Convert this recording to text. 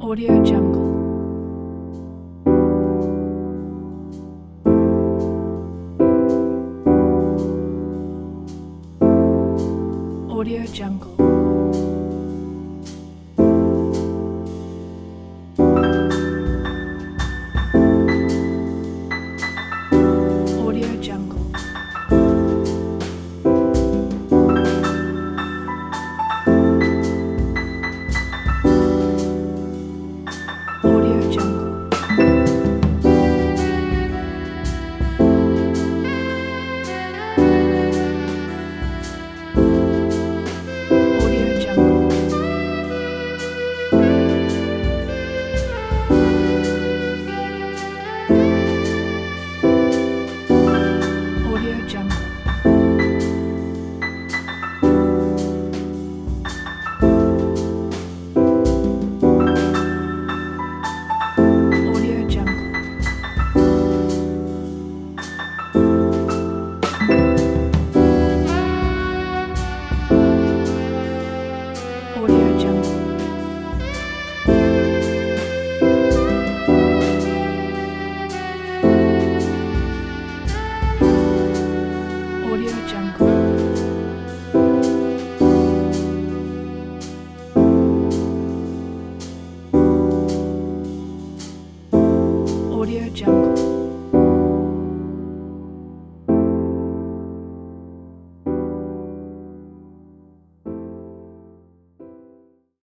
Audio Jungle. Audio Jungle. Audio Jungle. Audio Jungle. Audio Jungle. Audio Jungle. Audio Jungle. Audio Jungle. Audio Jungle. Audio Jungle.